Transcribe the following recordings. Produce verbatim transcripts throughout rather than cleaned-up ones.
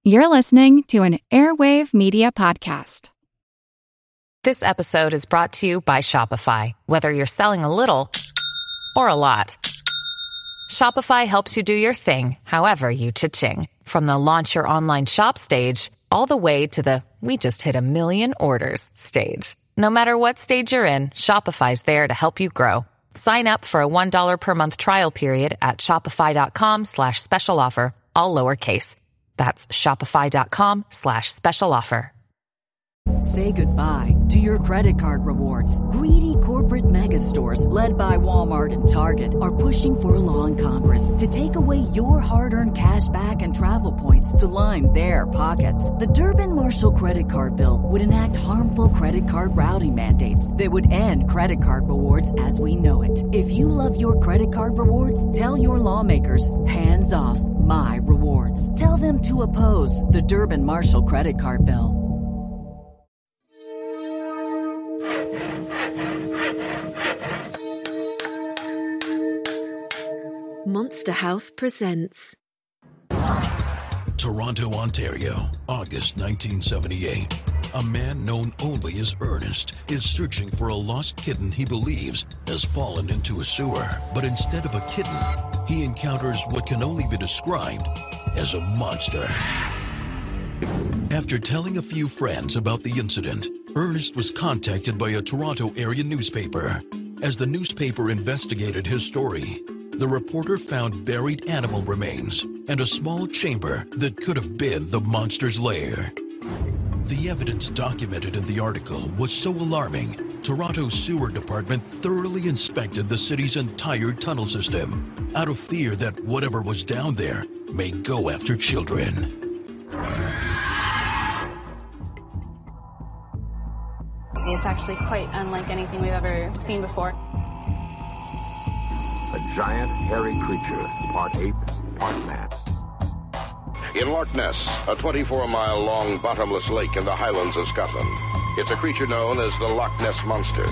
You're listening to an Airwave Media Podcast. This episode is brought to you by Shopify. Whether you're selling a little or a lot, Shopify helps you do your thing, however you cha-ching. From the launch your online shop stage, all the way to the we just hit a million orders stage. No matter what stage you're in, Shopify's there to help you grow. Sign up for a one dollar per month trial period at shopify.com slash special offer, all lowercase. That's shopify.com slash special offer. Say goodbye to your credit card rewards. Greedy corporate mega stores, led by Walmart and Target, are pushing for a law in Congress to take away your hard-earned cash back and travel points to line their pockets. The Durbin-Marshall credit card bill would enact harmful credit card routing mandates that would end credit card rewards as we know it. If you love your credit card rewards, tell your lawmakers, hands off my rewards. Tell them to oppose the Durbin-Marshall credit card bill. Monster House presents Toronto, Ontario, August nineteen seventy-eight. A man known only as Ernest is searching for a lost kitten he believes has fallen into a sewer. But instead of a kitten, he encounters what can only be described as a monster. After telling a few friends about the incident, Ernest was contacted by a Toronto area newspaper. As the newspaper investigated his story, the reporter found buried animal remains and a small chamber that could have been the monster's lair. The evidence documented in the article was so alarming, Toronto's sewer department thoroughly inspected the city's entire tunnel system out of fear that whatever was down there may go after children. It's actually quite unlike anything we've ever seen before. A giant, hairy creature, part ape, part man. In Loch Ness, a twenty-four mile long bottomless lake in the Highlands of Scotland. It's a creature known as the Loch Ness Monster.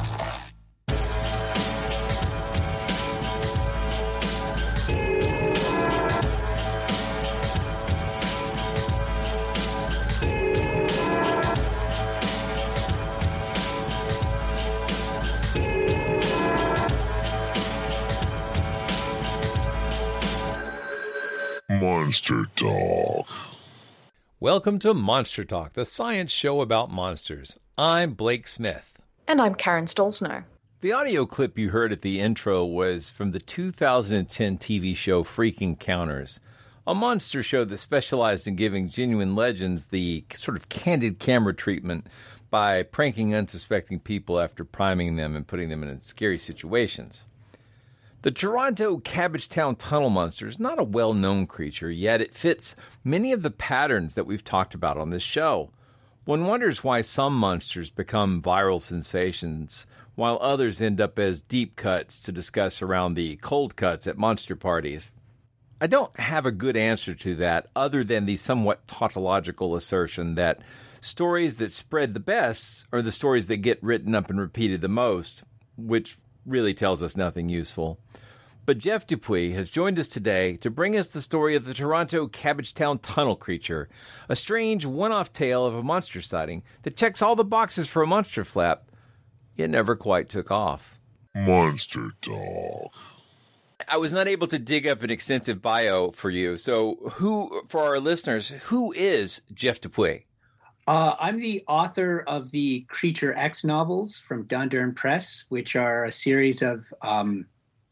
Monster Talk. Welcome to Monster Talk, the science show about monsters. I'm Blake Smith. And I'm Karen Stolzno. The audio clip you heard at the intro was from the two thousand ten T V show Freak Encounters, a monster show that specialized in giving genuine legends the sort of candid camera treatment by pranking unsuspecting people after priming them and putting them in scary situations. The Toronto Cabbagetown Tunnel Monster is not a well-known creature, yet it fits many of the patterns that we've talked about on this show. One wonders why some monsters become viral sensations, while others end up as deep cuts to discuss around the cold cuts at monster parties. I don't have a good answer to that, other than the somewhat tautological assertion that stories that spread the best are the stories that get written up and repeated the most, which really tells us nothing useful. But Jeff Dupuis has joined us today to bring us the story of the Toronto Cabbagetown Tunnel Creature, a strange one-off tale of a monster sighting that checks all the boxes for a monster flap, yet never quite took off. Monster Talk. I was not able to dig up an extensive bio for you, so who, for our listeners, who is Jeff Dupuis? Uh, I'm the author of the Creature X novels from Dundurn Press, which are a series of um,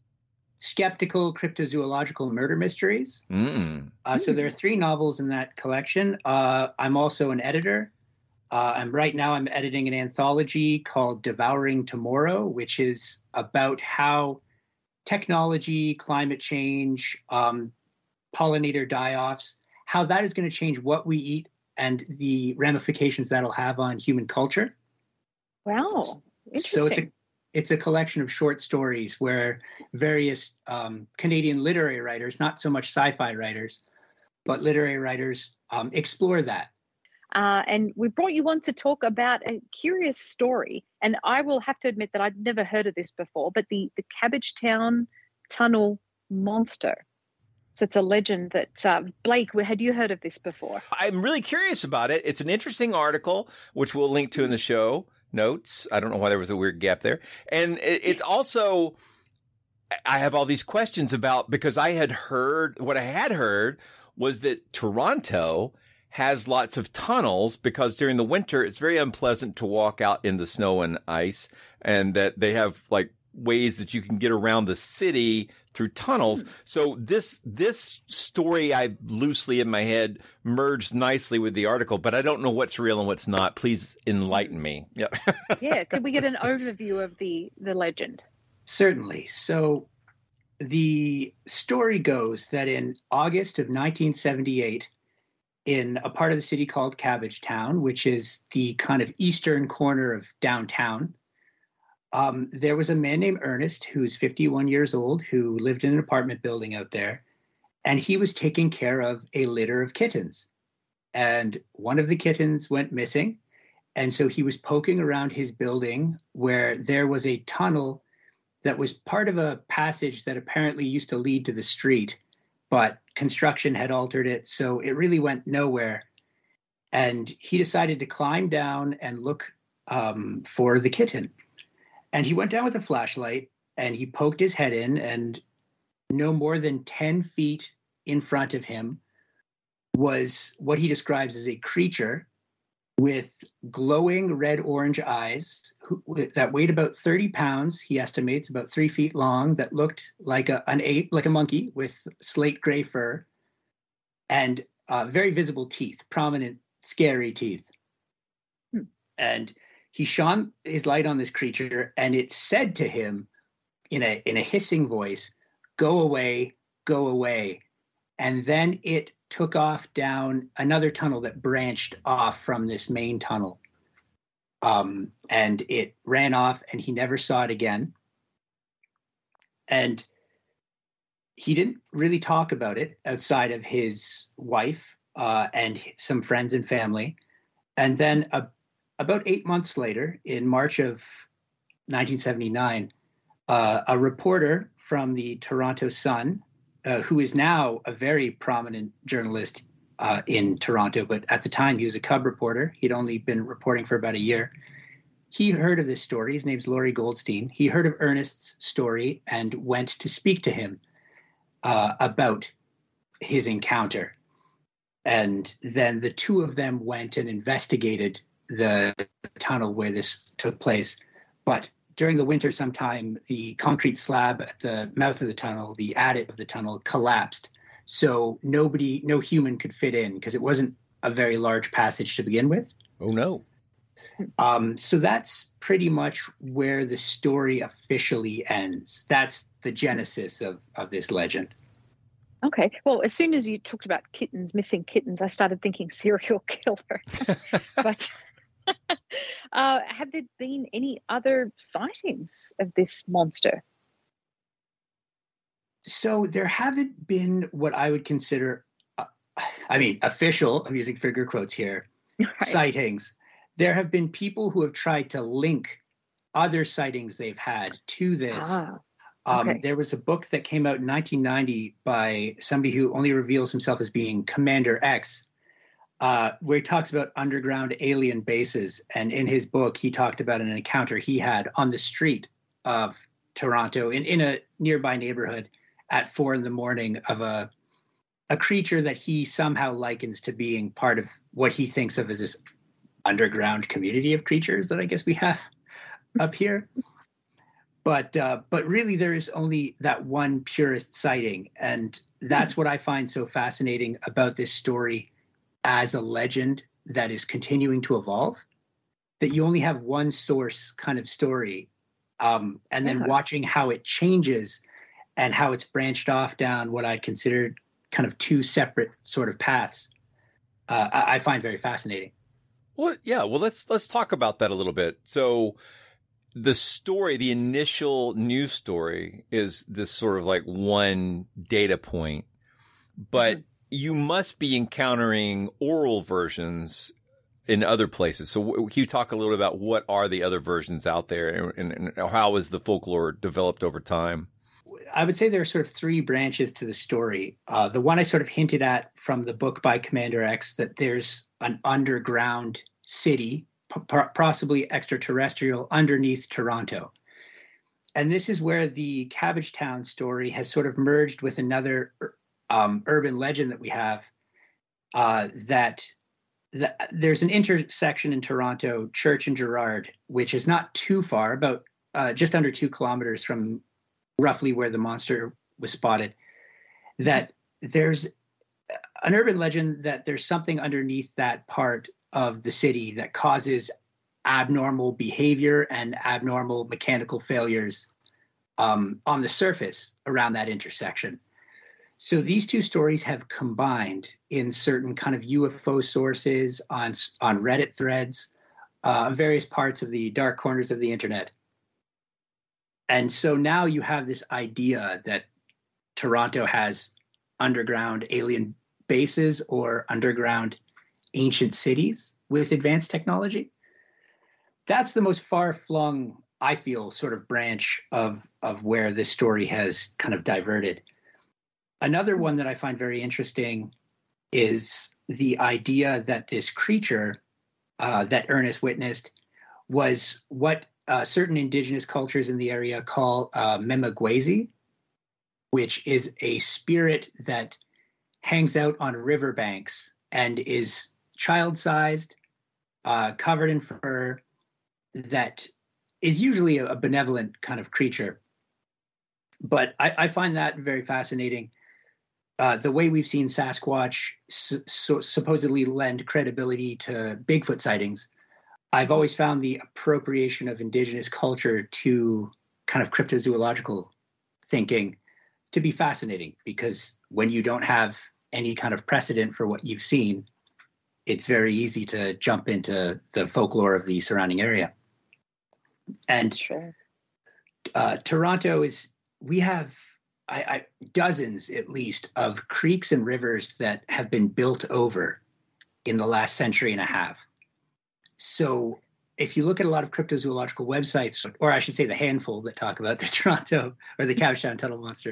skeptical cryptozoological murder mysteries. Mm. Uh, so there are three novels in that collection. Uh, I'm also an editor. Uh, and right now I'm editing an anthology called Devouring Tomorrow, which is about how technology, climate change, um, pollinator die-offs, how that is going to change what we eat and the ramifications that'll have on human culture. Wow, interesting. So it's a it's a collection of short stories where various um, Canadian literary writers, not so much sci-fi writers, but literary writers um, explore that. Uh, and we brought you on to talk about a curious story. And I will have to admit that I'd never heard of this before, but the, the Cabbagetown Tunnel Monster. So it's a legend that, uh, Blake, had you heard of this before? I'm really curious about it. It's an interesting article, which we'll link to in the show notes. I don't know why there was a weird gap there. And it, it also, I have all these questions about, because I had heard, what I had heard was that Toronto has lots of tunnels because during the winter, it's very unpleasant to walk out in the snow and ice, and that they have like ways that you can get around the city through tunnels. So this this story I loosely in my head merged nicely with the article, but I don't know what's real and what's not. Please enlighten me. Yeah. Yeah. Could we get an overview of the, the legend? Certainly. So the story goes that in August of nineteen seventy-eight, in a part of the city called Cabbagetown, which is the kind of eastern corner of downtown, Um, there was a man named Ernest, who's fifty-one years old, who lived in an apartment building out there, and he was taking care of a litter of kittens. And one of the kittens went missing, and so he was poking around his building where there was a tunnel that was part of a passage that apparently used to lead to the street, but construction had altered it, so it really went nowhere. And he decided to climb down and look um, for the kitten. And he went down with a flashlight and he poked his head in, and no more than ten feet in front of him was what he describes as a creature with glowing red-orange eyes who, that weighed about thirty pounds. He estimates about three feet long, that looked like a, an ape, like a monkey with slate gray fur and uh, very visible teeth, prominent, scary teeth. Hmm. And he shone his light on this creature, and it said to him in a in a hissing voice, "Go away, go away." And then it took off down another tunnel that branched off from this main tunnel. Um, and it ran off, and he never saw it again. And he didn't really talk about it outside of his wife uh, and some friends and family. And then a About eight months later, in March of nineteen seventy-nine, uh, a reporter from the Toronto Sun, uh, who is now a very prominent journalist uh, in Toronto, but at the time he was a cub reporter. He'd only been reporting for about a year. He heard of this story. His name's Laurie Goldstein. He heard of Ernest's story and went to speak to him uh, about his encounter. And then the two of them went and investigated the tunnel where this took place. But during the winter sometime, the concrete slab at the mouth of the tunnel, the adit of the tunnel, collapsed. So nobody, no human could fit in because it wasn't a very large passage to begin with. Oh, no. Um, so that's pretty much where the story officially ends. That's the genesis of, of this legend. Okay. Well, as soon as you talked about kittens, missing kittens, I started thinking serial killer. But uh, have there been any other sightings of this monster? So there haven't been what I would consider, uh, I mean, official, I'm using figure quotes here, right, sightings. There have been people who have tried to link other sightings they've had to this. Ah, okay. Um, there was a book that came out in nineteen ninety by somebody who only reveals himself as being Commander X, uh, where he talks about underground alien bases. And in his book, he talked about an encounter he had on the street of Toronto in, in a nearby neighborhood at four in the morning of a a creature that he somehow likens to being part of what he thinks of as this underground community of creatures that I guess we have up here. But uh, but really there is only that one purest sighting. And that's what I find so fascinating about this story as a legend that is continuing to evolve, that you only have one source kind of story. Um, and then yeah. watching how it changes and how it's branched off down what I considered kind of two separate sort of paths, uh, I, I find very fascinating. Well, yeah. Well, let's let's talk about that a little bit. So the story, the initial news story is this sort of like one data point, but mm-hmm. you must be encountering oral versions in other places. So can you talk a little about what are the other versions out there and, and, and how is the folklore developed over time? I would say there are sort of three branches to the story. Uh, the one I sort of hinted at from the book by Commander X, that there's an underground city, p- possibly extraterrestrial, underneath Toronto. And this is where the Cabbagetown story has sort of merged with another um, urban legend that we have, uh, that, that there's an intersection in Toronto, Church and Gerrard, which is not too far, about uh, just under two kilometers from roughly where the monster was spotted, that there's an urban legend that there's something underneath that part of the city that causes abnormal behavior and abnormal mechanical failures um, on the surface around that intersection. So these two stories have combined in certain kind of U F O sources, on, on Reddit threads, uh, various parts of the dark corners of the internet. And so now you have this idea that Toronto has underground alien bases or underground ancient cities with advanced technology. That's the most far-flung, I feel, sort of branch of, of where this story has kind of diverted. Another one that I find very interesting is the idea that this creature uh, that Ernest witnessed was what Uh, certain indigenous cultures in the area call uh, Memagwezi, which is a spirit that hangs out on riverbanks and is child-sized, uh, covered in fur, that is usually a, a benevolent kind of creature. But I, I find that very fascinating. Uh, the way we've seen Sasquatch su- su- supposedly lend credibility to Bigfoot sightings, I've always found the appropriation of indigenous culture to kind of cryptozoological thinking to be fascinating, because when you don't have any kind of precedent for what you've seen, it's very easy to jump into the folklore of the surrounding area. And sure. uh, Toronto is, we have I, I, dozens at least of creeks and rivers that have been built over in the last century and a half. So if you look at a lot of cryptozoological websites, or I should say the handful that talk about the Toronto or the Cabbagetown Tunnel Monster,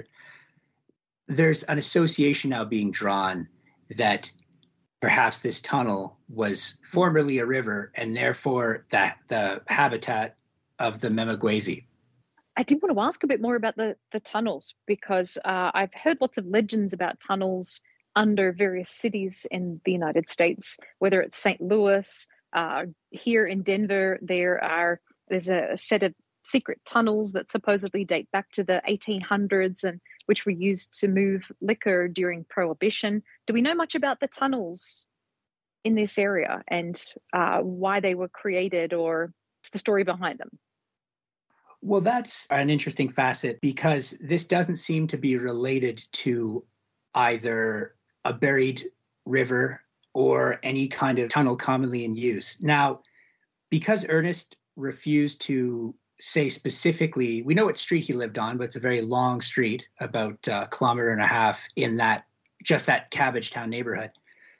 there's an association now being drawn that perhaps this tunnel was formerly a river and therefore that the habitat of the Memagwezi. I did want to ask a bit more about the, the tunnels, because uh, I've heard lots of legends about tunnels under various cities in the United States, whether it's Saint Louis. Uh, here in Denver, there are there's a, a set of secret tunnels that supposedly date back to the eighteen hundreds and which were used to move liquor during Prohibition. Do we know much about the tunnels in this area and uh, why they were created, or what's the story behind them? Well, that's an interesting facet, because this doesn't seem to be related to either a buried river or any kind of tunnel commonly in use. Now, because Ernest refused to say specifically, we know what street he lived on, but it's a very long street, about a kilometer and a half in that, just that Cabbagetown neighborhood.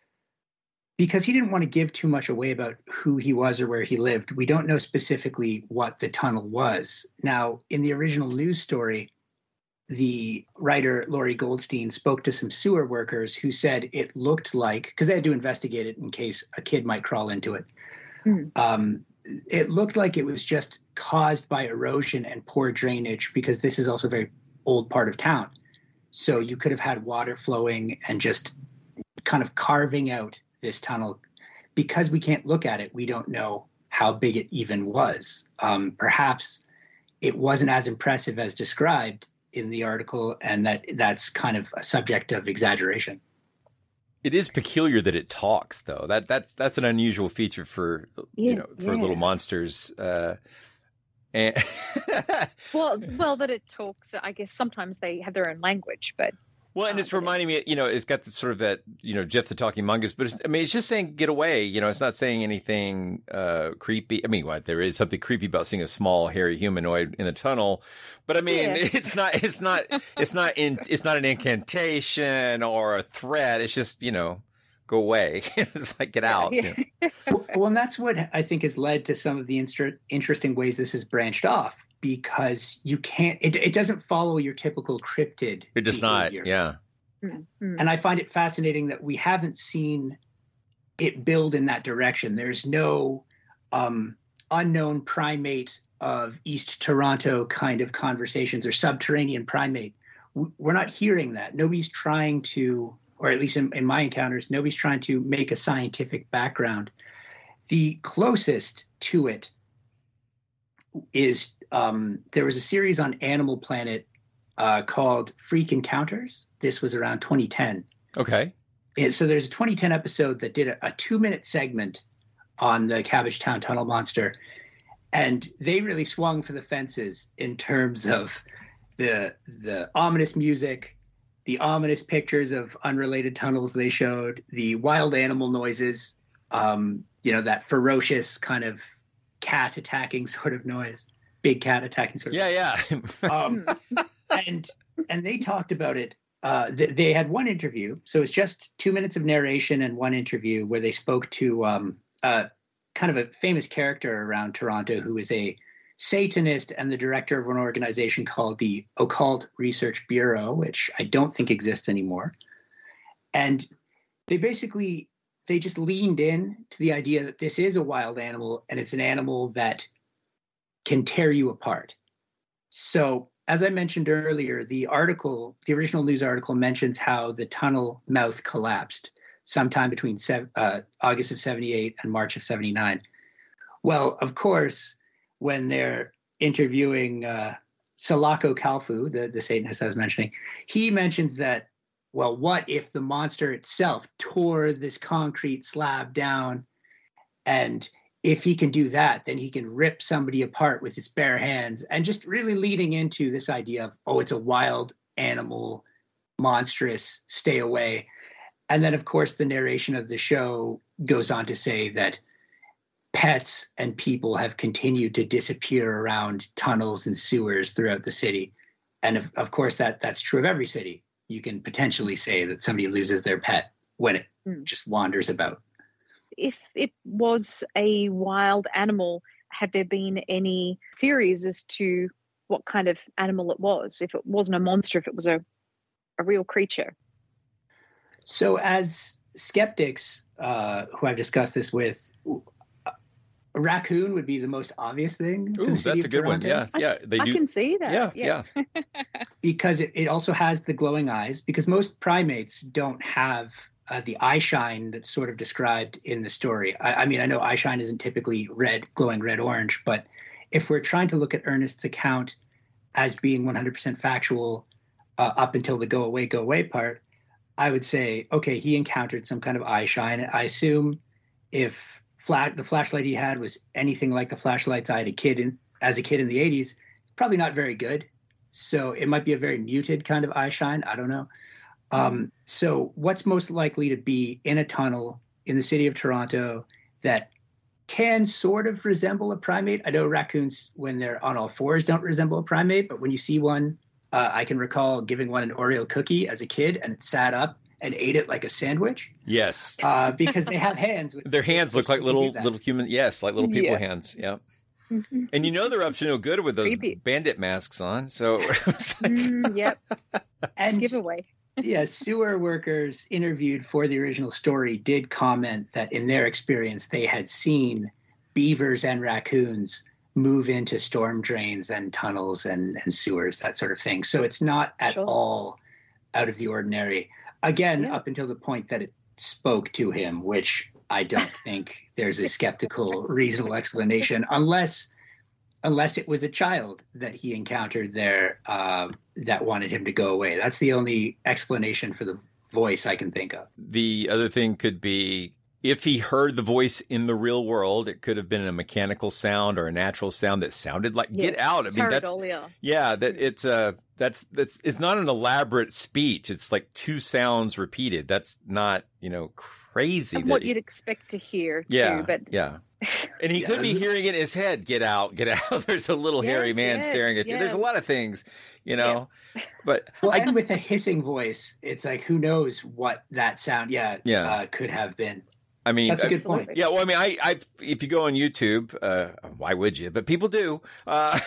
Because he didn't want to give too much away about who he was or where he lived, we don't know specifically what the tunnel was. Now, in the original news story, the writer Laurie Goldstein spoke to some sewer workers who said it looked like, because they had to investigate it in case a kid might crawl into it. Mm. Um, it looked like it was just caused by erosion and poor drainage, because this is also a very old part of town. So you could have had water flowing and just kind of carving out this tunnel. Because we can't look at it, we don't know how big it even was. Um, perhaps it wasn't as impressive as described in the article, and that that's kind of a subject of exaggeration. It is peculiar that it talks, though. That that's that's an unusual feature for yeah, you know for yeah. little monsters. Uh, and well, well, that it talks. I guess sometimes they have their own language, but well, and it's reminding me, you know, it's got the sort of that, you know, Jeff the Talking Mongoose, but it's, I mean, it's just saying get away. You know, it's not saying anything uh, creepy. I mean, what there is something creepy about seeing a small hairy humanoid in a tunnel, but I mean, yeah. it's not, it's not, it's not in, it's not an incantation or a threat. It's just, you know, go away. It's like, get out. Yeah. Yeah. well, well, and that's what I think has led to some of the inst- interesting ways this has branched off, because you can't, it, it doesn't follow your typical cryptid It does behavior. not, yeah. Mm-hmm. And I find it fascinating that we haven't seen it build in that direction. There's no um, unknown primate of East Toronto kind of conversations or subterranean primate. We're not hearing that. Nobody's trying to, or at least in, in my encounters, nobody's trying to make a scientific background. The closest to it is um, there was a series on Animal Planet uh, called Freak Encounters. This was around twenty ten. Okay. And so there's a twenty ten episode that did a, a two-minute segment on the Cabbagetown Tunnel Monster. And they really swung for the fences in terms of the the ominous music, the ominous pictures of unrelated tunnels they showed, the wild animal noises, um, you know, that ferocious kind of cat attacking sort of noise, big cat attacking sort of Yeah, yeah. um, and and they talked about it. Uh, th- they had one interview, so it's just two minutes of narration and one interview where they spoke to um, uh, kind of a famous character around Toronto who is a Satanist and the director of an organization called the Occult Research Bureau, which I don't think exists anymore. And they basically, they just leaned in to the idea that this is a wild animal and it's an animal that can tear you apart. So as I mentioned earlier, the article, the original news article mentions how the tunnel mouth collapsed sometime between uh, August of seventy-eight and March of seventy-nine. Well, of course, when they're interviewing uh, Salako Kalfu, the, the Satanist I was mentioning, he mentions that, well, what if the monster itself tore this concrete slab down? And if he can do that, then he can rip somebody apart with his bare hands, and just really leading into this idea of, oh, it's a wild animal, monstrous, stay away. And then, of course, the narration of the show goes on to say that pets and people have continued to disappear around tunnels and sewers throughout the city. And of, of course, that that's true of every city. You can potentially say that somebody loses their pet when it mm. just wanders about. If it was a wild animal, have there been any theories as to what kind of animal it was? If it wasn't a monster, if it was a, a real creature? So as skeptics uh, who I've discussed this with, a raccoon would be the most obvious thing. Ooh, that's a good Toronto. one. Yeah, yeah. They I do. can see that. Yeah, yeah. yeah. Because it, it also has the glowing eyes, because most primates don't have uh, the eye shine that's sort of described in the story. I, I mean, I know eye shine isn't typically red, glowing red-orange, but if we're trying to look at Ernest's account as being one hundred percent factual uh, up until the go away, go away part, I would say, okay, he encountered some kind of eye shine. I assume if flat, the flashlight he had was anything like the flashlights I had a kid in, as a kid in the eighties, probably not very good. So it might be a very muted kind of eye shine. I don't know. Um, so what's most likely to be in a tunnel in the city of Toronto that can sort of resemble a primate? I know raccoons, when they're on all fours, don't resemble a primate, but when you see one, Uh, I can recall giving one an Oreo cookie as a kid, and it sat up and ate it like a sandwich. Yes, uh, because they have hands. With, Their hands look like little little human. Yes, like little people Yeah. hands. Yeah, and you know they're up to no good with those Creepy. bandit masks on. So, it's like, Mm, yep. And Giveaway. yeah, sewer workers interviewed for the original story did comment that in their experience they had seen beavers and raccoons move into storm drains and tunnels and, and sewers, that sort of thing. So it's not at Sure. all out of the ordinary. Again, Yeah. up until the point that it spoke to him, which I don't think there's a skeptical, reasonable explanation, unless unless it was a child that he encountered there uh, that wanted him to go away. That's the only explanation for the voice I can think of. the other thing could be, if he heard the voice in the real world, it could have been a mechanical sound or a natural sound that sounded like Yes. "get out." I mean, that's Pareidolia. yeah, that it's uh that's that's it's not an elaborate speech. It's like two sounds repeated. That's not, you know, crazy. What he, you'd expect to hear, yeah, too. But yeah. And he could be hearing it in his head, get out, get out. There's a little yes, hairy man yes, staring at you. Yes. There's a lot of things, you know. Yeah. But well, I, and with a hissing voice, it's like, who knows what that sound yeah, yeah. Uh, could have been. I mean, that's a good absolutely. point. Yeah, well, I mean, I, I, if you go on YouTube, uh, why would you? But people do. Uh,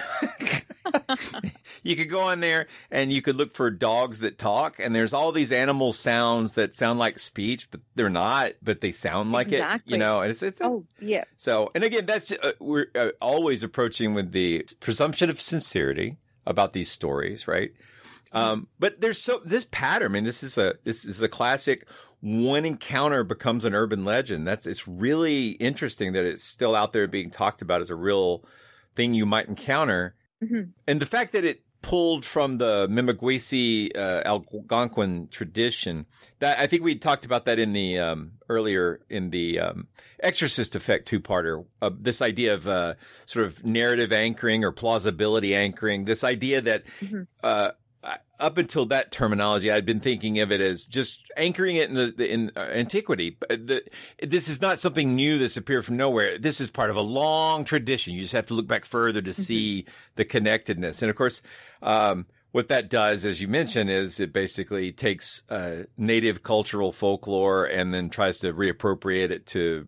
you could go on there and you could look for dogs that talk, and there's all these animal sounds that sound like speech, but they're not. But they sound like exactly. it, you know. And it's, it's oh yeah. So, and again, that's uh, we're uh, always approaching with the presumption of sincerity about these stories, right? Um, but there's so this pattern. I mean, this is a this is a classic. One encounter becomes an urban legend. That's it's really interesting that it's still out there being talked about as a real thing you might encounter. Mm-hmm. And the fact that it pulled from the Mimagwesi uh, Algonquin tradition, that I think we talked about that in the um, earlier in the um, Exorcist Effect two-parter. Uh, this idea of uh, sort of narrative anchoring or plausibility anchoring. This idea that. Mm-hmm. Uh, Up until that terminology, I'd been thinking of it as just anchoring it in the, the in uh, antiquity. The, this is not something new that's appeared from nowhere. This is part of a long tradition. You just have to look back further to mm-hmm. see the connectedness. And of course, um, what that does, as you mentioned, is it basically takes uh, native cultural folklore and then tries to reappropriate it to,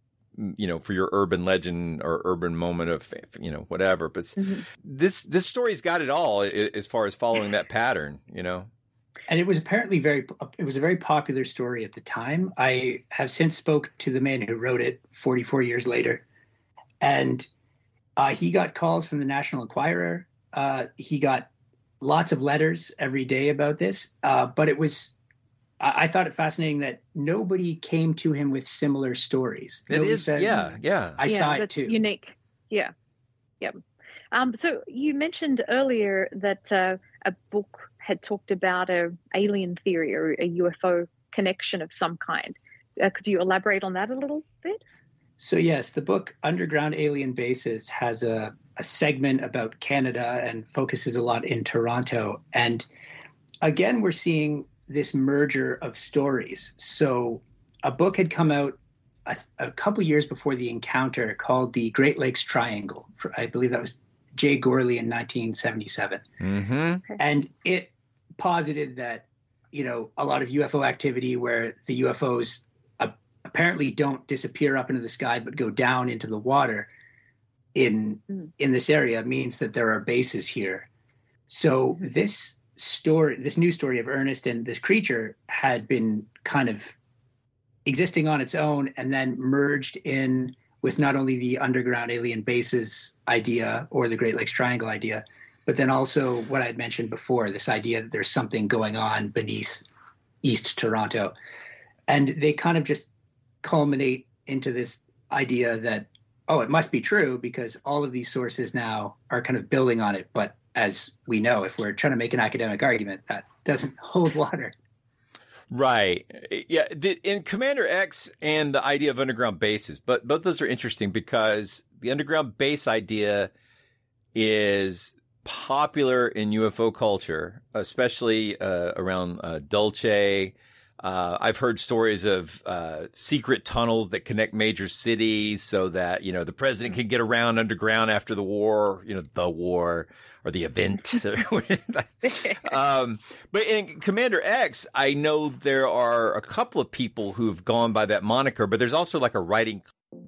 you know, for your urban legend or urban moment of, you know, whatever. But mm-hmm. this, this story's got it all as far as following that pattern, you know? And it was apparently very, it was a very popular story at the time. I have since spoke to the man who wrote it forty-four years later. And uh, he got calls from the National Enquirer. Uh, he got lots of letters every day about this. Uh, but it was, I thought it fascinating that nobody came to him with similar stories. It nobody is, said, yeah, yeah. I yeah, saw it that's too. Unique, yeah, yeah. Um, so you mentioned earlier that uh, a book had talked about a alien theory or a U F O connection of some kind. Uh, could you elaborate on that a little bit? So yes, the book Underground Alien Bases has a, a segment about Canada and focuses a lot in Toronto. And again, we're seeing this merger of stories. So a book had come out a, a couple years before the encounter called The Great Lakes Triangle. For, I believe that was Jay Gorley in nineteen seventy-seven. Mm-hmm. And it posited that, you know, a lot of U F O activity where the U F Os uh, apparently don't disappear up into the sky, but go down into the water in, mm. in this area means that there are bases here. So this story, this new story of Ernest and this creature had been kind of existing on its own and then merged in with not only the underground alien bases idea or the Great Lakes Triangle idea, but then also what I had mentioned before, this idea that there's something going on beneath East Toronto. And they kind of just culminate into this idea that, oh, it must be true because all of these sources now are kind of building on it. But as we know, if we're trying to make an academic argument, that doesn't hold water. Right. Yeah. The, in Commander X and the idea of underground bases, but both those are interesting because the underground base idea is popular in U F O culture, especially uh, around uh, Dulce. Uh, I've heard stories of uh, secret tunnels that connect major cities so that, you know, the president can get around underground after the war, you know, the war or the event. um, but in Commander X, I know there are a couple of people who've gone by that moniker, but there's also like a writing.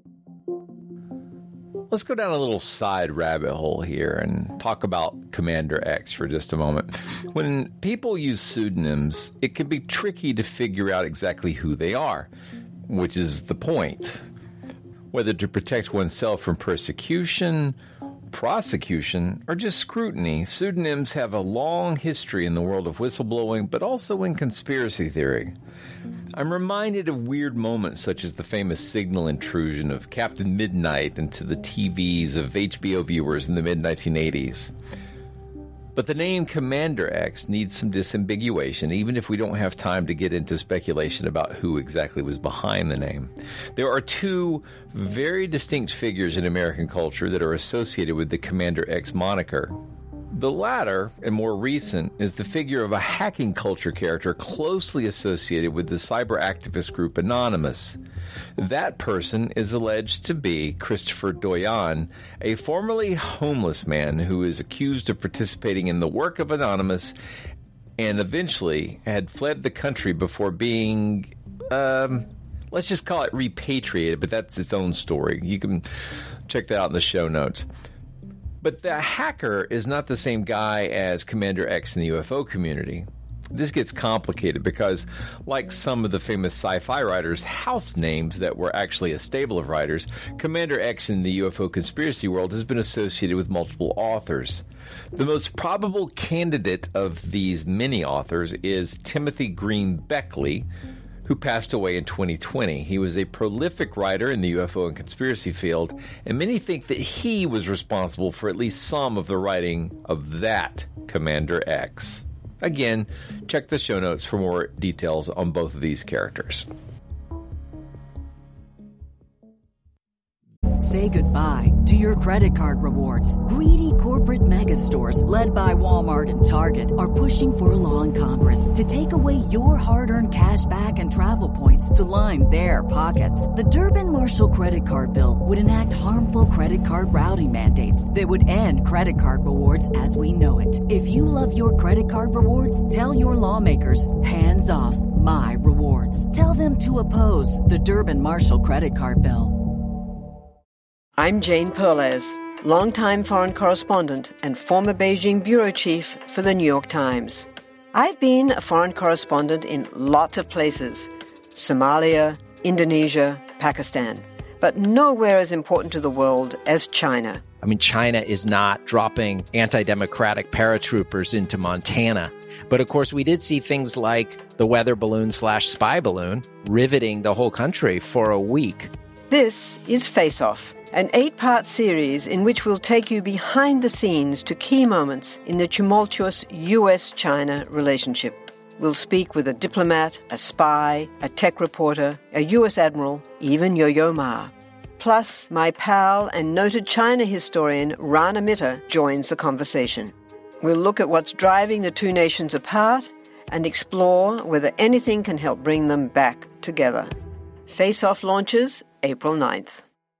Let's go down a little side rabbit hole here and talk about Commander X for just a moment. When people use pseudonyms, it can be tricky to figure out exactly who they are, which is the point. Whether to protect oneself from persecution, prosecution, or just scrutiny, pseudonyms have a long history in the world of whistleblowing, but also in conspiracy theory. I'm reminded of weird moments such as the famous signal intrusion of Captain Midnight into the T Vs of H B O viewers in the mid nineteen eighties. But the name Commander X needs some disambiguation, even if we don't have time to get into speculation about who exactly was behind the name. There are two very distinct figures in American culture that are associated with the Commander X moniker. The latter, and more recent, is the figure of a hacking culture character closely associated with the cyber activist group Anonymous. That person is alleged to be Christopher Doyon, a formerly homeless man who is accused of participating in the work of Anonymous and eventually had fled the country before being, um, let's just call it repatriated, but that's its own story. You can check that out in the show notes. But the hacker is not the same guy as Commander X in the U F O community. This gets complicated because, like some of the famous sci-fi writers' house names that were actually a stable of writers, Commander X in the U F O conspiracy world has been associated with multiple authors. The most probable candidate of these many authors is Timothy Green Beckley, who passed away in twenty twenty. He was a prolific writer in the U F O and conspiracy field, and many think that he was responsible for at least some of the writing of that Commander X. Again, check the show notes for more details on both of these characters. Say goodbye to your credit card rewards. Greedy corporate mega stores, led by Walmart and Target, are pushing for a law in Congress to take away your hard-earned cash back and travel points to line their pockets. The Durbin-Marshall credit card bill would enact harmful credit card routing mandates that would end credit card rewards as we know it. If you love your credit card rewards, tell your lawmakers, hands off my rewards. Tell them to oppose the Durbin-Marshall credit card bill. I'm Jane Perlez, longtime foreign correspondent and former Beijing bureau chief for the New York Times. I've been a foreign correspondent in lots of places: Somalia, Indonesia, Pakistan, but nowhere as important to the world as China. I mean, China is not dropping anti-democratic paratroopers into Montana. But of course, we did see things like the weather balloon slash spy balloon riveting the whole country for a week. This is Face Off, an eight-part series in which we'll take you behind the scenes to key moments in the tumultuous U S China relationship. We'll speak with a diplomat, a spy, a tech reporter, a U S admiral, even Yo-Yo Ma. Plus, my pal and noted China historian Rana Mitter joins the conversation. We'll look at what's driving the two nations apart and explore whether anything can help bring them back together. Face Off launches April ninth.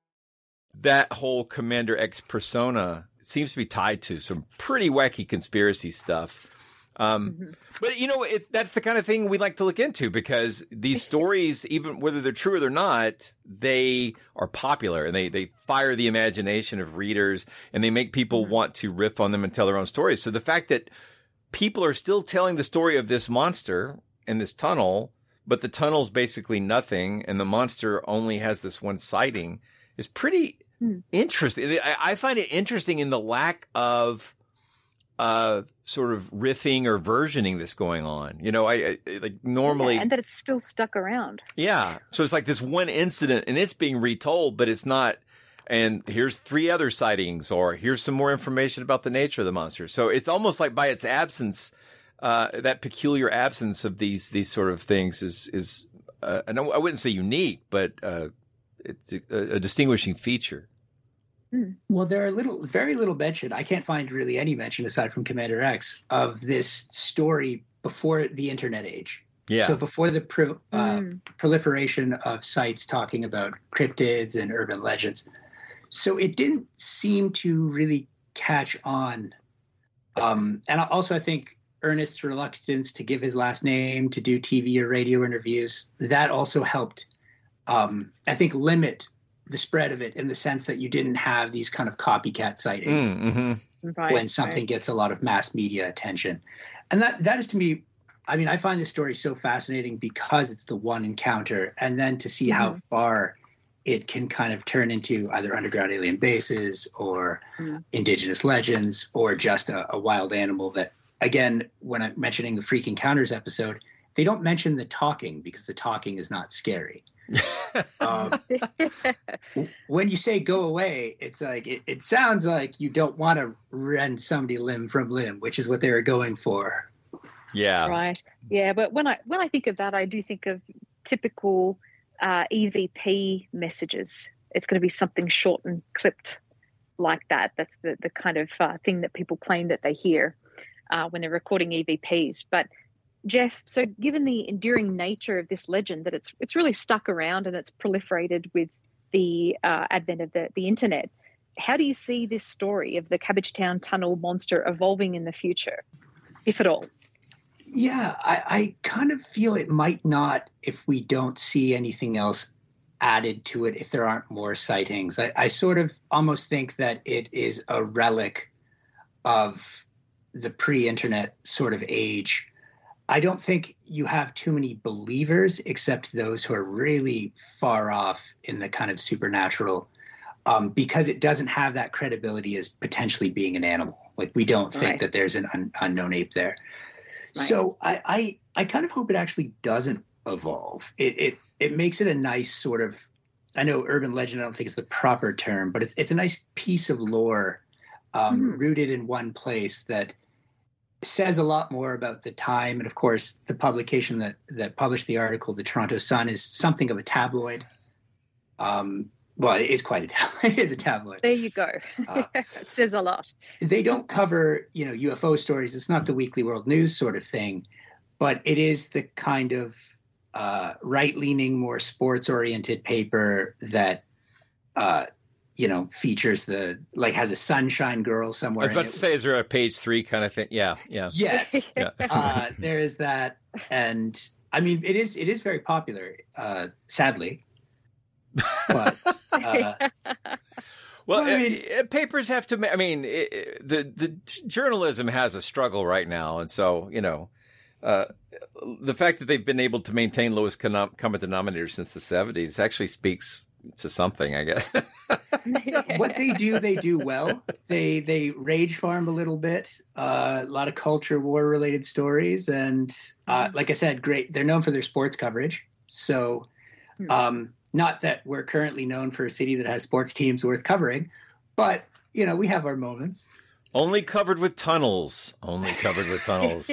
That whole Commander X persona seems to be tied to some pretty wacky conspiracy stuff. Um, mm-hmm. But, you know, it, that's the kind of thing we like to look into because these stories, even whether they're true or they're not, they are popular and they, they fire the imagination of readers and they make people mm-hmm. want to riff on them and tell their own stories. So the fact that people are still telling the story of this monster in this tunnel, but the tunnel's basically nothing and the monster only has this one sighting is pretty interesting. I, I find it interesting in the lack of uh, sort of riffing or versioning that's going on. You know, I, I like normally, yeah, and that it's still stuck around. Yeah, so it's like this one incident, and it's being retold, but it's not. And here's three other sightings, or here's some more information about the nature of the monster. So it's almost like by its absence, uh, that peculiar absence of these these sort of things is is. Uh, and I wouldn't say unique, but uh, it's a, a distinguishing feature. Well, there are little, very little mention. I can't find really any mention aside from Commander X of this story before the internet age. Yeah. So before the pro, uh, Mm. proliferation of sites talking about cryptids and urban legends. So it didn't seem to really catch on. Um, and also, I think Ernest's reluctance to give his last name, to do T V or radio interviews, that also helped, um, I think, limit the spread of it in the sense that you didn't have these kind of copycat sightings mm-hmm. right, when something right. gets a lot of mass media attention. And that that is, to me, I mean, I find this story so fascinating because it's the one encounter, and then to see mm-hmm. how far it can kind of turn into either underground alien bases or mm-hmm. indigenous legends or just a, a wild animal that, again, when I'm mentioning the Freak Encounters episode, they don't mention the talking because the talking is not scary. um, when you say go away, it's like it, it sounds like you don't want to rend somebody limb from limb, which is what they were going for. Yeah. Right. Yeah. But when I when I think of that, I do think of typical uh, E V P messages. It's going to be something short and clipped. like that. That's the, the kind of uh, thing that people claim that they hear uh, when they're recording E V Ps. But Jeff, so given the enduring nature of this legend, that it's it's really stuck around and it's proliferated with the uh, advent of the, the internet, how do you see this story of the Cabbagetown Tunnel monster evolving in the future, if at all? Yeah, I, I kind of feel it might not if we don't see anything else added to it, if there aren't more sightings. I, I sort of almost think that it is a relic of the pre-internet sort of age. I don't think you have too many believers except those who are really far off in the kind of supernatural, um, because it doesn't have that credibility as potentially being an animal. Like, we don't think Right. that there's an un- unknown ape there. Right. So I, I I kind of hope it actually doesn't evolve. It it it makes it a nice sort of, I know urban legend I don't think is the proper term, but it's it's a nice piece of lore um, Mhm. rooted in one place that says a lot more about the time. And of course, the publication that that published the article, the Toronto Sun, is something of a tabloid. Um, well, it is quite a tabloid. It is a tabloid. There you go. Uh, It says a lot. They don't cover, you know, U F O stories. It's not the Weekly World News sort of thing, but it is the kind of uh, right-leaning, more sports-oriented paper that, uh, you know, features the, like, has a sunshine girl I somewhere. was in about it. to say, is there a page three kind of thing? Yeah, yeah. Yes, Yeah. uh, there is that, and I mean, it is it is very popular, uh, sadly. But uh, Well, I mean- uh, uh, papers have to. ma- I mean, it, it- the the journalism has a struggle right now, and so you know, uh, the fact that they've been able to maintain lowest common common denominator since the seventies actually speaks to something, I guess. what they do, they do well. They they rage farm a little bit, uh, a lot of culture war related stories, and uh, like I said, great. They're known for their sports coverage. So, um, not that we're currently known for a city that has sports teams worth covering, but you know, we have our moments. Only covered with tunnels. Only covered with tunnels.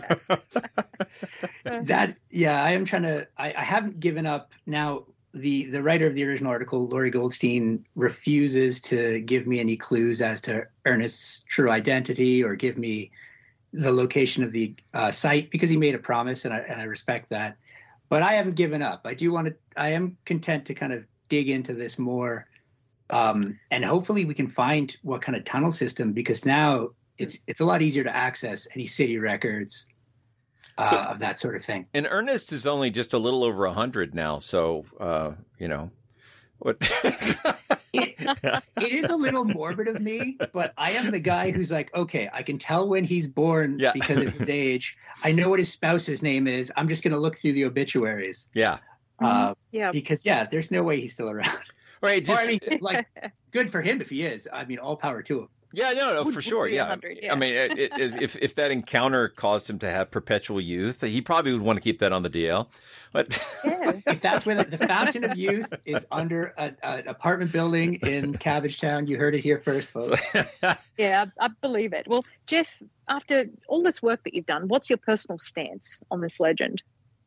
That yeah, I am trying to. I, I haven't given up. Now, the the writer of the original article, Laurie Goldstein, refuses to give me any clues as to Ernest's true identity or give me the location of the uh, site, because he made a promise, and I and I respect that. But I haven't given up. I do want to. I am content to kind of dig into this more, um, and hopefully we can find what kind of tunnel system, because now it's it's a lot easier to access any city records. Uh, So- of that sort of thing. And Ernest is only just a little over a hundred now, so uh, you know what. It, it is a little morbid of me, but I am the guy who's like, okay, I can tell when he's born Yeah. because of his age. I know what his spouse's name is. I'm just going to look through the obituaries. Yeah. Uh, Yeah. Because, yeah, there's no way he's still around. Right. Or, Just, I mean, like, good for him if he is. I mean, all power to him. yeah. No. No. Would- For would sure. be Yeah. one hundred, yeah. I mean, it, it, if if that encounter caused him to have perpetual youth, he probably would want to keep that on the D L. But Yeah. If that's where the, the fountain of youth is under a- an apartment building in Cabbagetown, you heard it here first, folks. Yeah, I, I believe it. Well, Jeff, after all this work that you've done, what's your personal stance on this legend?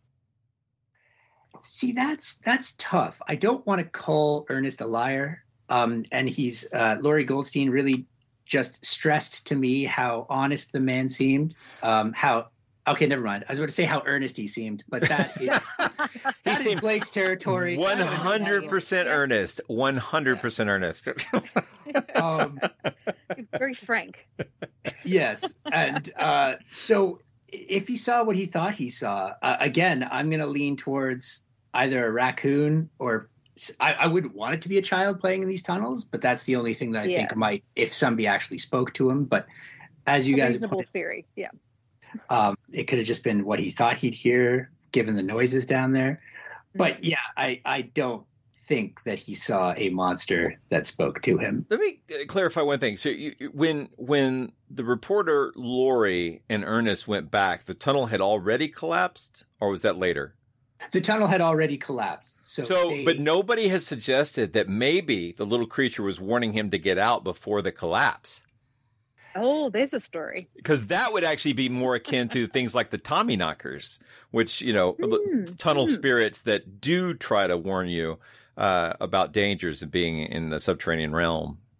See, that's that's tough. I don't want to call Ernest a liar. Um, and he's uh, Laurie Goldstein really just stressed to me how honest the man seemed. Um, how okay, never mind. I was about to say how earnest he seemed, but that is that is Blake's territory. One hundred percent earnest. One hundred percent earnest. Um, Very frank. yes, and uh, so if he saw what he thought he saw, uh, again, I'm going to lean towards either a raccoon or I, I wouldn't want it to be a child playing in these tunnels, but that's the only thing that I Yeah. think might, if somebody actually spoke to him. But as you A guys have reasonable pointed, theory. Yeah. um, it could have just been what he thought he'd hear, given the noises down there. But yeah, I, I don't think that he saw a monster that spoke to him. Let me uh, clarify one thing. So, you, when when the reporter Lori and Ernest went back, the tunnel had already collapsed, or was that later? The tunnel had already collapsed. So, So, they- but nobody has suggested that maybe the little creature was warning him to get out before the collapse, Oh, there's a story. because that would actually be more akin to things like the Tommyknockers, which you know, Mm, tunnel mm. spirits that do try to warn you uh, about dangers of being in the subterranean realm.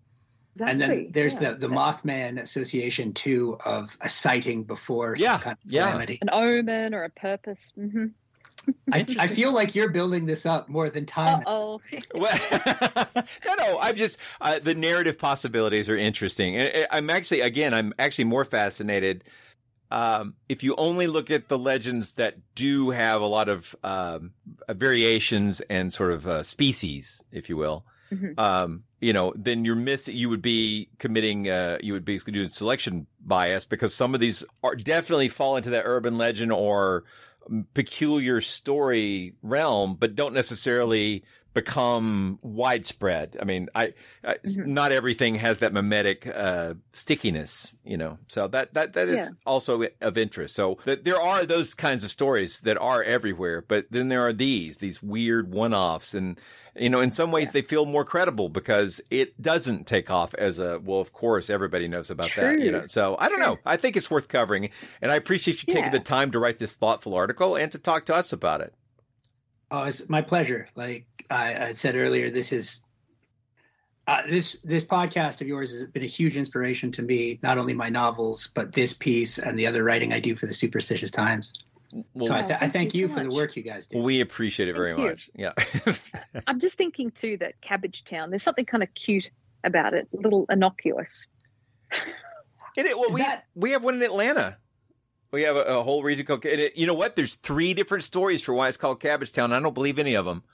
Exactly. And then there's yeah. the, the Mothman association, too, of a sighting before yeah. some kind of yeah. calamity. An omen or a purpose. Mm-hmm. I, I feel like you're building this up more than time. Uh-oh. Well, no, no, I'm just, uh, the narrative possibilities are interesting. And I'm actually, again, I'm actually more fascinated. Um, if you only look at the legends that do have a lot of um, variations and sort of uh, species, if you will, mm-hmm. um, you know, then you're missing, you would be committing, uh, you would basically do selection bias, because some of these are definitely fall into that urban legend or peculiar story realm, but don't necessarily become widespread. I mean, I, I mm-hmm. not everything has that mimetic uh, stickiness, you know. So that that that is yeah. also of interest. So that there are those kinds of stories that are everywhere, but then there are these these weird one-offs, and you know, in some ways yeah. they feel more credible because it doesn't take off as a well. Of course, everybody knows about True. that, you know. So I don't True. know. I think it's worth covering, and I appreciate you yeah. taking the time to write this thoughtful article and to talk to us about it. Oh, it's my pleasure. Like I, I said earlier, this is uh, this this podcast of yours has been a huge inspiration to me. Not only my novels, but this piece and the other writing I do for the Superstitious Times. Well, so I, th- thank I thank you, you so for the work you guys do. We appreciate it thank very you. much. Yeah. I'm just thinking too that Cabbage Town, there's something kind of cute about it, a little innocuous. It, it, well, we that... we have one in Atlanta. We have a, a whole region called, and it, you know what? There's three different stories for why it's called Cabbage Town. I don't believe any of them.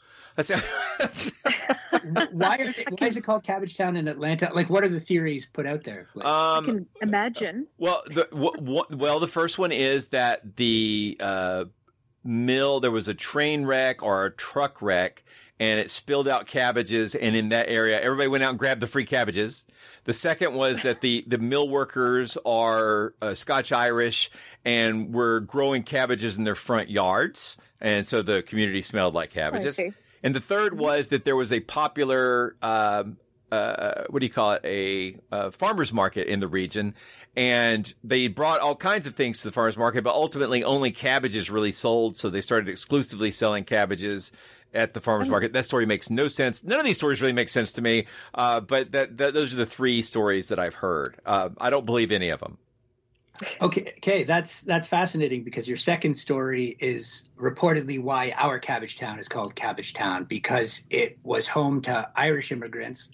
why, are they, why is it called Cabbage Town in Atlanta? Like, what are the theories put out there? Like, um, I can imagine. Well, the, w- w- well, the first one is that the uh, mill, there was a train wreck or a truck wreck, and it spilled out cabbages, and in that area, everybody went out and grabbed the free cabbages. The second was that the, the mill workers are uh, Scotch-Irish and were growing cabbages in their front yards, and so the community smelled like cabbages. Okay. And the third was that there was a popular, um, uh, what do you call it, a uh, farmer's market in the region, and they brought all kinds of things to the farmer's market, but ultimately only cabbages really sold, so they started exclusively selling cabbages at the farmer's market. That story makes no sense. None of these stories really make sense to me, uh, but that, that those are the three stories that I've heard. Uh, I don't believe any of them. Okay, okay, that's that's fascinating because your second story is reportedly why our Cabbage Town is called Cabbage Town, because it was home to Irish immigrants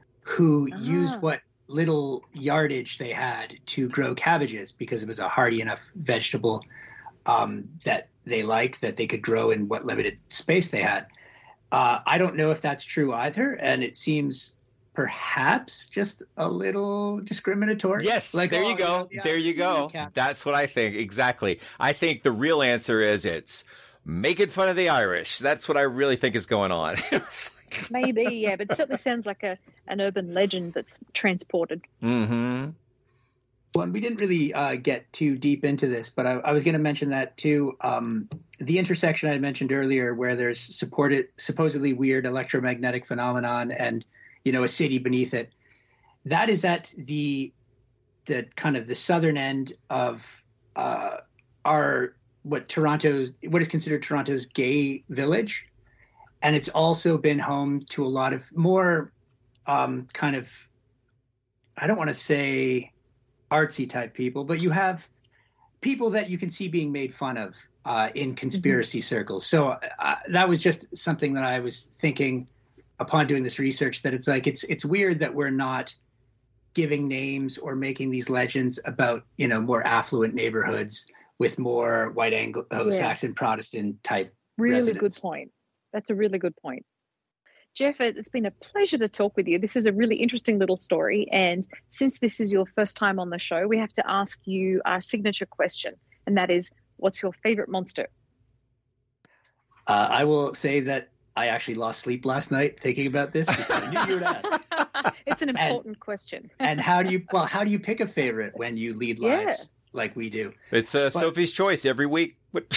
who ah. used what little yardage they had to grow cabbages because it was a hardy enough vegetable um, that they liked, that they could grow in what limited space they had. Uh, I don't know if that's true either, and it seems perhaps just a little discriminatory. Yes, like, there oh, you go. Yeah, there you go. That's what I think. Exactly. I think the real answer is it's making fun of the Irish. That's what I really think is going on. Maybe, yeah, but it certainly sounds like a an urban legend that's transported. Mm-hmm. Well, and we didn't really uh, get too deep into this, but I, I was going to mention that too. Um, the intersection I mentioned earlier, where there's supported supposedly weird electromagnetic phenomenon, and you know, a city beneath it. That is at the the kind of the southern end of uh, our what Toronto's what is considered Toronto's gay village, and it's also been home to a lot of more um, kind of I don't want to say artsy type people, but you have people that you can see being made fun of uh, in conspiracy mm-hmm. circles. So uh, that was just something that I was thinking upon doing this research, that it's like, it's, it's weird that we're not giving names or making these legends about, you know, more affluent neighborhoods with more white Anglo-Saxon yeah. Protestant type Really residents. Good point. That's a really good point. Jeff, it's been a pleasure to talk with you. This is a really interesting little story. And since this is your first time on the show, we have to ask you our signature question. And that is, what's your favorite monster? Uh, I will say that I actually lost sleep last night thinking about this because I knew you would ask. It's an important and, question. And how do you, well, how do you pick a favorite when you lead lives yeah. like we do? It's uh, but, Sophie's Choice every week.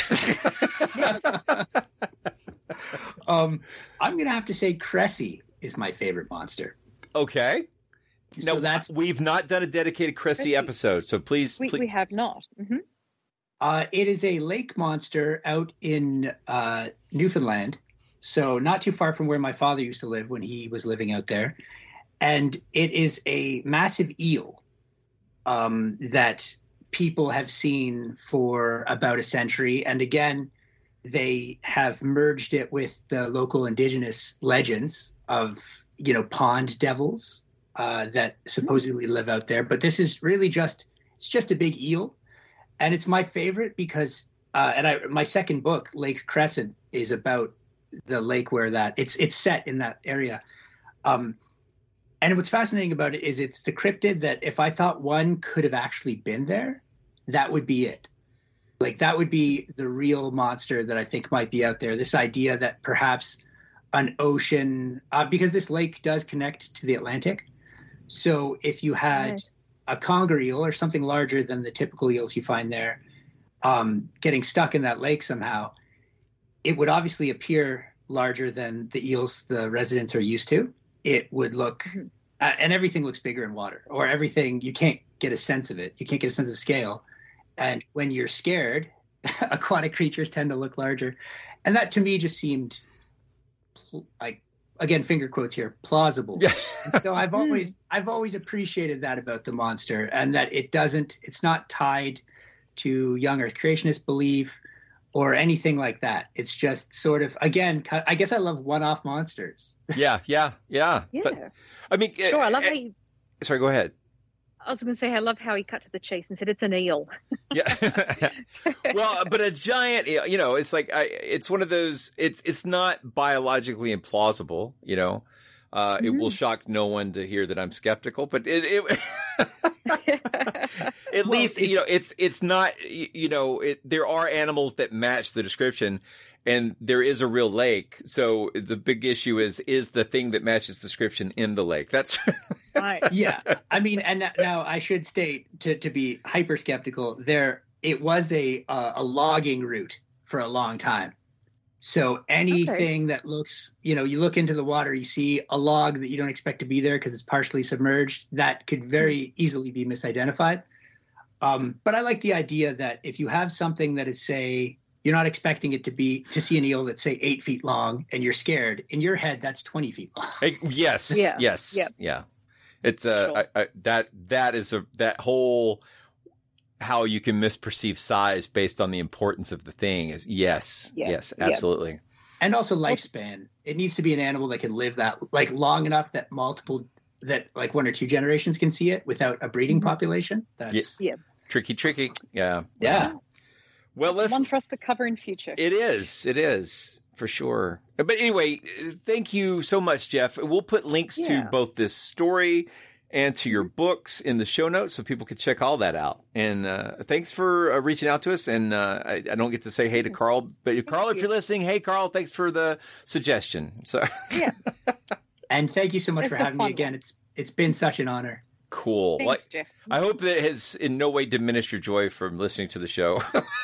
um, I'm going to have to say Cressy is my favorite monster. Okay. So no, that's we've not done a dedicated Cressy, Cressy. episode, so please, we, please. We have not. Mm-hmm. Uh, it is a lake monster out in uh, Newfoundland. So not too far from where my father used to live when he was living out there. And it is a massive eel um, that people have seen for about a century. And again, they have merged it with the local indigenous legends of, you know, pond devils uh, that supposedly live out there. But this is really just, it's just a big eel. And it's my favorite because, uh, and I, my second book, Lake Crescent, is about the lake where that, it's it's set in that area. Um, and what's fascinating about it is it's the cryptid that if I thought one could have actually been there, that would be it. Like that would be the real monster that I think might be out there. This idea that perhaps an ocean, uh, because this lake does connect to the Atlantic. So if you had right. a conger eel or something larger than the typical eels you find there, um, getting stuck in that lake somehow, it would obviously appear larger than the eels the residents are used to. It would look, uh, and everything looks bigger in water, or everything, you can't get a sense of it. You can't get a sense of scale. And when you're scared, aquatic creatures tend to look larger. And that to me just seemed like, again, finger quotes here, plausible. Yeah. And so I've always, I've always appreciated that about the monster, and that it doesn't, it's not tied to young Earth creationist belief or anything like that. It's just sort of, again, I guess I love one-off monsters. Yeah, yeah, yeah. Yeah. But, I mean, sure, uh, I love uh, how you... Sorry, go ahead. I was going to say, I love how he cut to the chase and said it's an eel. Yeah. Well, but a giant eel, you know, it's like, I, it's one of those, it's, it's not biologically implausible, you know. Uh, mm-hmm. It will shock no one to hear that I'm skeptical, but it, it at well, least, you know, it's, it's not, you know, it, there are animals that match the description, and there is a real lake. So the big issue is, is the thing that matches description in the lake. That's right. Yeah. I mean, and now I should state to, to be hyper skeptical there, it was a, uh, a logging route for a long time. So anything okay. that looks, you know, you look into the water, you see a log that you don't expect to be there because it's partially submerged, that could very easily be misidentified. Um, but I like the idea that if you have something that is, say, you're not expecting it to be, to see an eel that's, say, eight feet long, and you're scared, in your head, that's twenty feet long. Yes. Yeah. Yes. Yep. Yeah. It's uh, sure. I, I, that, that is a, that whole, how you can misperceive size based on the importance of the thing is yes, yeah. yes, absolutely. Yeah. And also lifespan. It needs to be an animal that can live that like long enough that multiple, that like one or two generations can see it without a breeding mm-hmm. population. That's yeah. tricky, tricky. Yeah. Yeah. Well, let's, one for us to cover in future. It is. It is for sure. But anyway, thank you so much, Jeff. We'll put links yeah. to both this story and to your books in the show notes so people can check all that out. And uh, thanks for uh, reaching out to us. And uh, I, I don't get to say hey to Carl, but thank Carl, you. If you're listening, hey, Carl, thanks for the suggestion. So yeah. And thank you so much it's for so having fun. me again. It's It's been such an honor. Cool. Thanks, like, Jeff. I hope that it has in no way diminished your joy from listening to the show.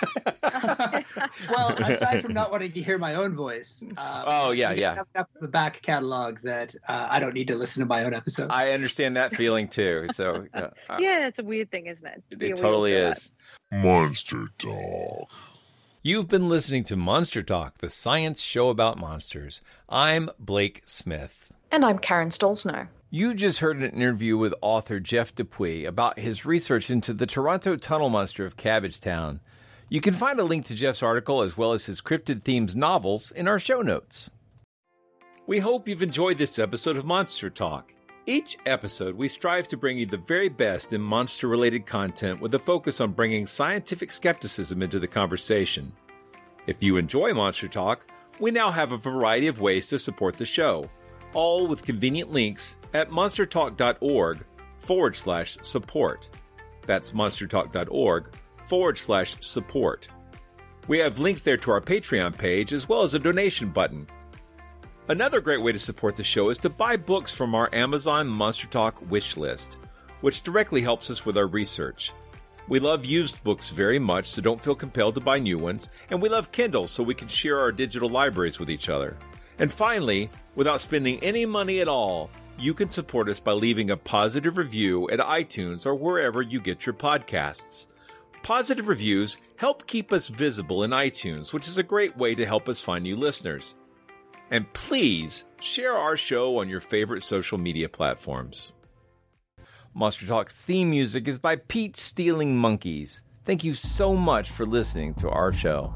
Well, aside from not wanting to hear my own voice. Uh, oh, yeah, yeah. Have enough of a back catalog that uh, I don't need to listen to my own episode. I understand that feeling, too. So uh, yeah, it's a weird thing, isn't it? It, it totally is. Monster Talk. You've been listening to Monster Talk, the science show about monsters. I'm Blake Smith. And I'm Karen Stolzno. You just heard an interview with author Jeff Dupuy about his research into the Toronto tunnel monster of Cabbagetown. You can find a link to Jeff's article as well as his cryptid-themed novels in our show notes. We hope you've enjoyed this episode of Monster Talk. Each episode, we strive to bring you the very best in monster-related content with a focus on bringing scientific skepticism into the conversation. If you enjoy Monster Talk, we now have a variety of ways to support the show, all with convenient links at monstertalk.org forward slash support. That's monstertalk.org forward slash support. We have links there to our Patreon page as well as a donation button. Another great way to support the show is to buy books from our Amazon Monster Talk wish list, which directly helps us with our research. We love used books very much, so don't feel compelled to buy new ones, and we love Kindle so we can share our digital libraries with each other. And finally, without spending any money at all, you can support us by leaving a positive review at iTunes or wherever you get your podcasts. Positive reviews help keep us visible in iTunes, which is a great way to help us find new listeners. And please share our show on your favorite social media platforms. Monster Talk's theme music is by Peach Stealing Monkeys. Thank you so much for listening to our show.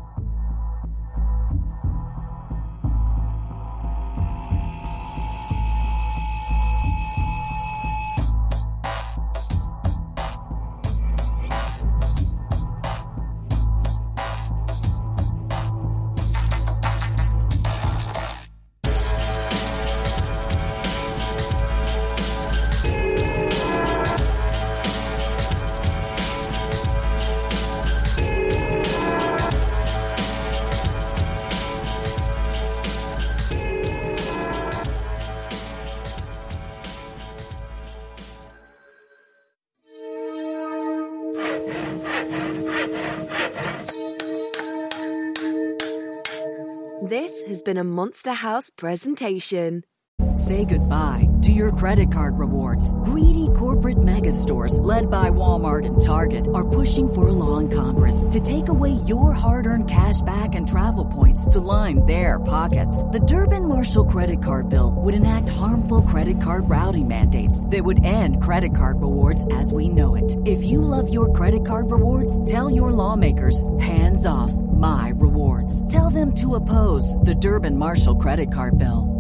This has been a Monster House presentation. Say goodbye to your credit card rewards. Greedy corporate mega stores, led by Walmart and Target, are pushing for a law in Congress to take away your hard-earned cash back and travel points to line their pockets. The Durbin-Marshall credit card bill would enact harmful credit card routing mandates that would end credit card rewards as we know it. If you love your credit card rewards, tell your lawmakers, hands off my rewards. Tell them to oppose the Durbin-Marshall credit card bill.